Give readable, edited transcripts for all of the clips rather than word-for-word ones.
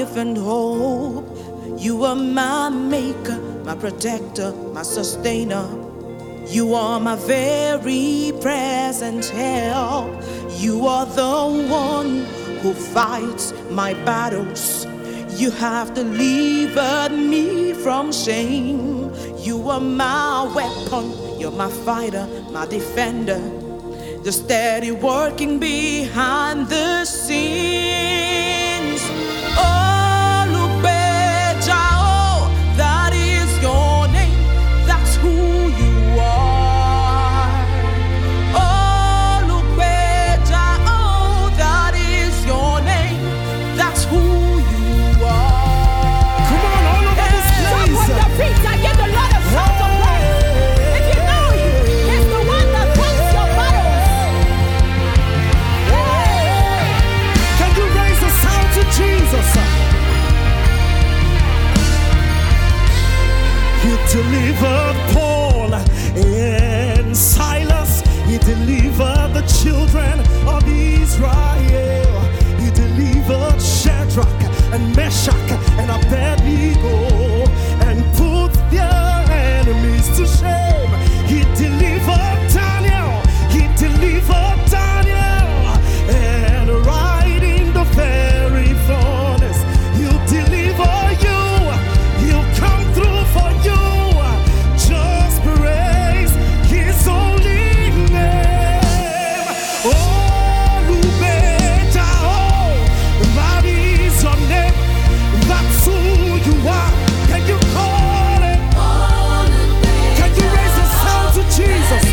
life and hope. You are my maker, my protector, my sustainer. You are my very present help. You are the one who fights my battles. You have delivered me from shame. You are my weapon, you're my fighter, my defender, the steady working behind the scenes. Oh, Lubeja, oh, that is your name, that's who you are. Oh, Lubeja, oh, that is your name, that's who you are. Come on, all over this place. Jump on your feet and give the Lord a shout of praise. If you know Him, He's the one that fights your battles. Can you raise a sound to Jesus? He delivered Paul and Silas. He delivered the children of Israel. He delivered Shadrach and Meshach and Abednego and put their enemies to shame. He delivered Daniel. He delivered Daniel. And right in the very furnace, He'll deliver you. He'll come through for you. Just praise His holy name. Oh, Lubeja, oh, that is your name. That's who you are. Can you call it? Can you raise a sound to Jesus?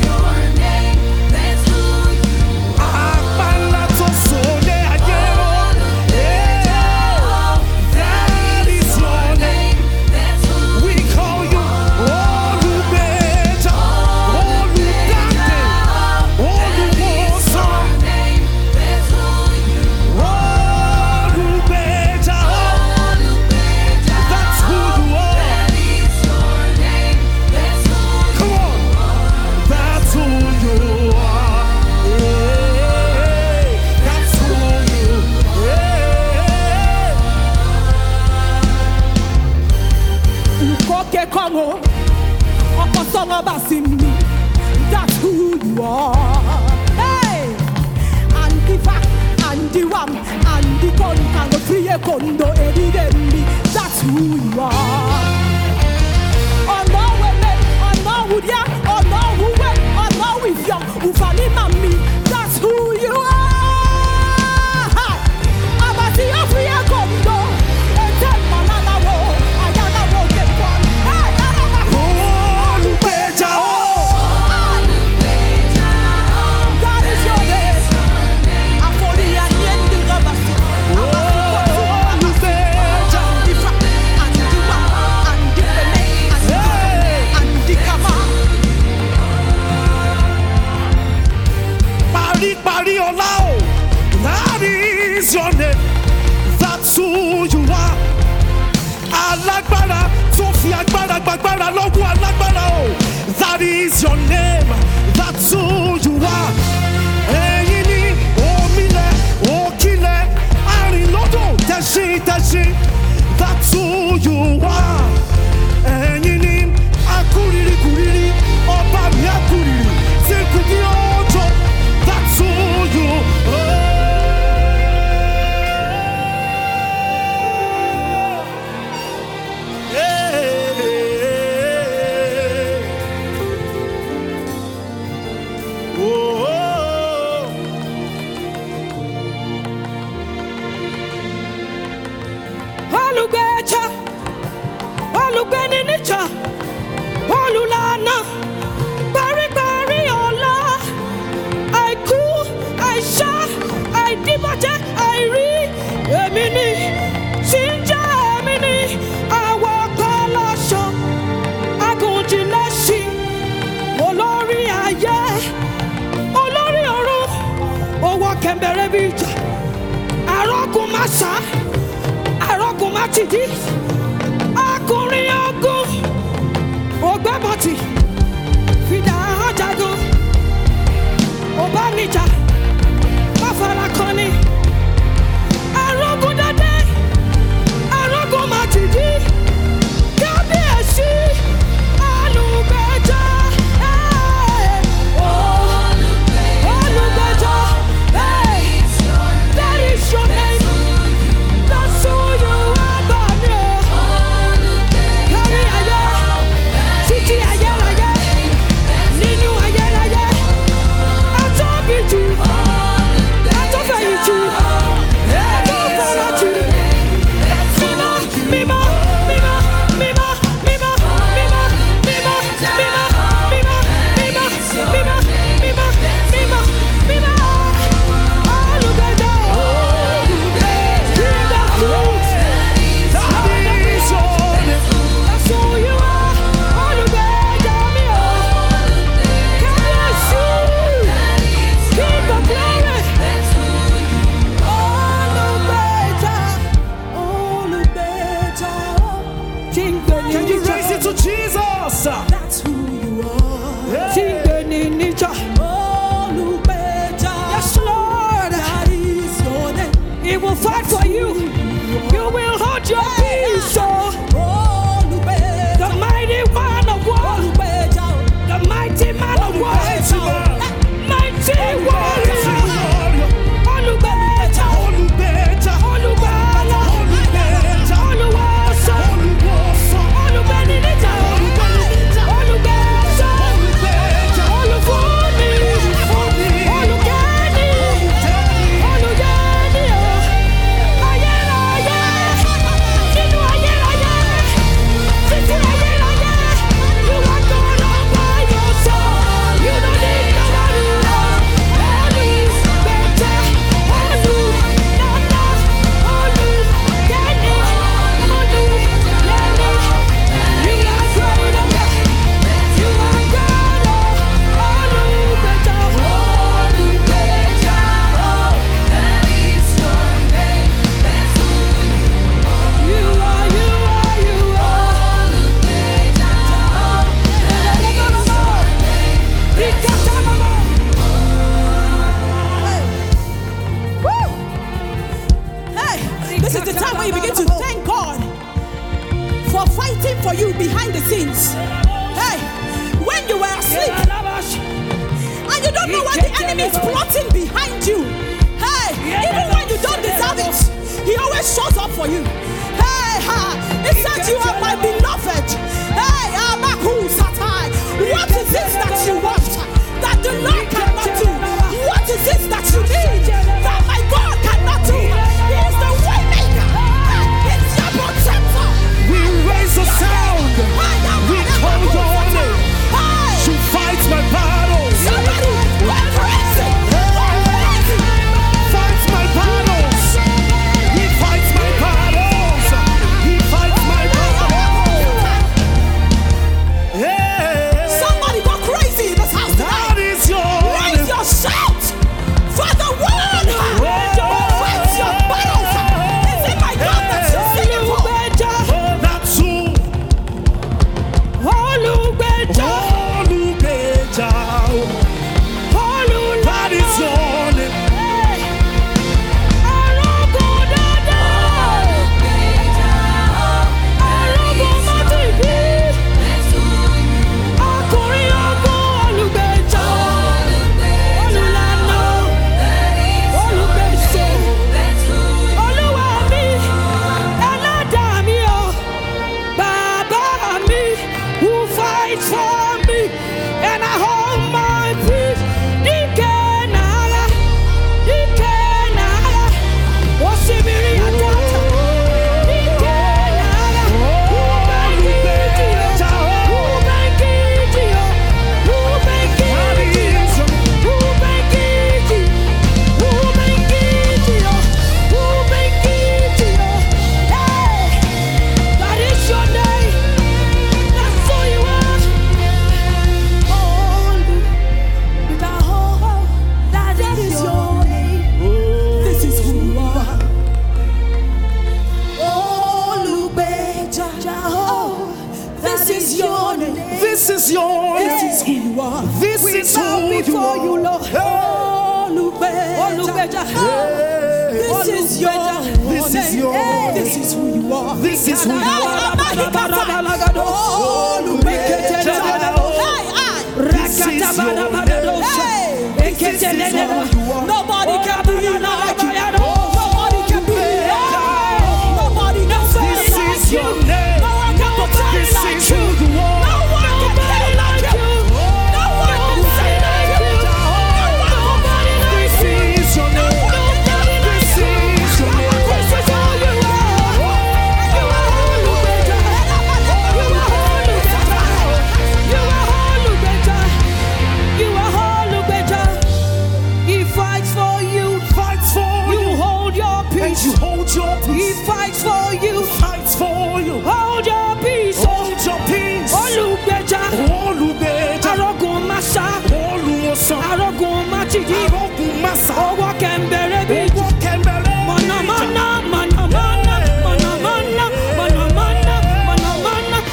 That's who you are. Hey, and the fact, and the wham, and the con, and the free condo, evidently, that's who you are. Oh no, women, oh no, would ya, oh no, who went, oh no, if young, who funny mommy, that's who you are. Abati your free condo, and tell manana wo, ayana wo get one. That is your name. That's who you are. Alagbara, Sophia Agbara, Agbara, Logu Alagbara. That is your name. That's who you are. Eyini, Omile, Okile, Arilodo, Tashi, Tashi. That's who you are. Eyini, Akuriri, Kuriri, Obami Akuriri, Sekudi Ojo. That's who you are. Olulana, Bari Bari Ola, Aiku, Aisha, Aidibaja, Airi, Emini, Sinja, Emini, Awakalasho, Agunjilashi, Olori Aye, Olori Oru, Owa Kembere Bija, Arokumasa, Arokumatidi, Akuri Ogun. Ogbabati, Fida Hajago, Obanija, Mafarakoni, Arogudade, Can you raise it to Jesus? That's who you are. Yeah. Yes, Lord. That is your name. He will fight for you. You will hold your peace. The mighty one of war. The mighty man of war. Mighty warrior. Olubeja. Olubala. Oluwasa. Olubenija. Olubesa. Olufuni. Olugeni. Olugeni. Ayérayé. Nínú ayérayé. Títí ayérayé. You are God all by yourself. You don't need nobody else. Olubeta. Olunana. Olugeni. Oluleni. You are great. You are God. Olubeta. You are. Hey, this is the time when you begin to thank God for fighting for you behind the scenes. Hey, when you were asleep and you don't know what the enemy is plotting behind you. Hey, even when you don't deserve it, he always shows up for you. Hey, it said you are my beloved. Hey, Abaku Satai. What is this that you want that the Lord cannot do? What is this that you need that my God cannot do? He is the way maker. It's your protector. We raise a sound. We hold on to fight my battles. Somebody, we're crazy. Fight my battles. He fights my battles. He fights my battles. Yeah. Somebody go crazy in this house That tonight. is your Raise your shout for the one who fights your battles. Is it my God that you're singing for? Oh, that's who. Olubeja. Olubeja. That is your name. For me, and I hold my peace. Dikenara, Osibiri atata. Dikenara, that is your name. That's who you are. That is your name. This is who you are. Olubeja. This is your name. This is your This name. is who you are. This is who before you, Lord. Olubeja. This is your This is your name. This is who you are. This is who you are. Nobody can be like you. Nobody can be like you. Nobody knows This is your name. No one can pretend This like is you. who you are. No one can play like you. No one can say like you. No one can play like you. This is your name. This is your name. This is who you are. You are Olubeja. You are Olubeja. You are Olubeja. You are Olubeja. He fights for you. Fights for You you. hold your And peace. you hold your He peace. fights for you. Fights for you. Hold your peace. Hold your peace. Olubeja. Olubeja. Arogun masa. Olùwòsàn. Arogun machidi. Arógun Másà. Owó kẹ̀mbẹ̀rẹ̀ bí. Owó kẹ̀mbẹ̀rẹ̀ bí. Mọ̀nàmọ́ná, mọ̀nàmọ́ná, mọ̀nàmọ́ná, mọ̀nàmọ́ná, mọ̀nàmọ́ná,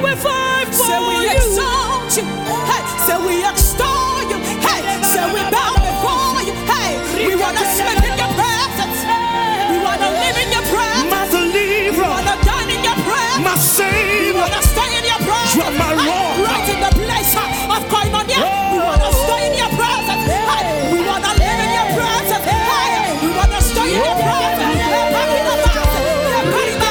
will fight for Say we you. exalt you. Hey, say we extol you. Hey, say we bow before you. Hey, we want to sleep in your presence. We want to live in your presence. My We deliverer, want to dine in your presence. my We savior, want to stay in your presence. you are my rock. Right in the place of koinonia. We want to stay in your presence. Hey, we want to live in your presence. Hey, we want to stay in your presence. Hey, back in the presence. Hey, back in the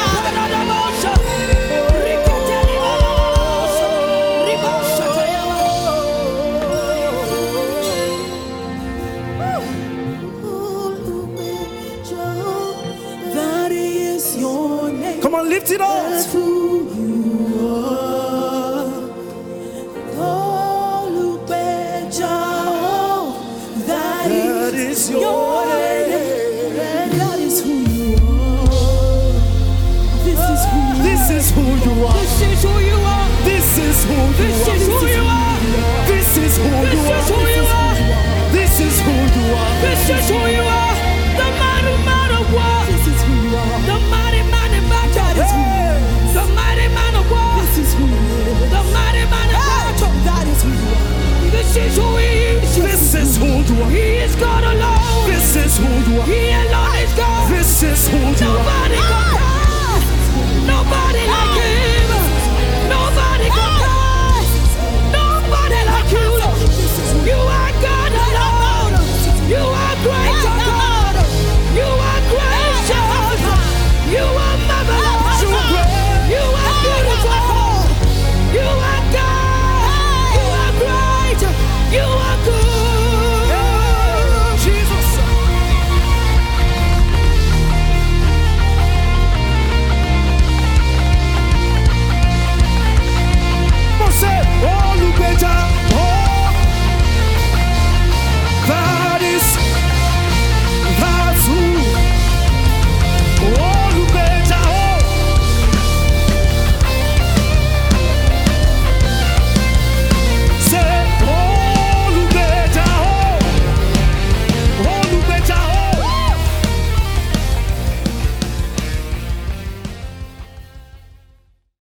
That is your name. Come on, lift it up. That's who you are.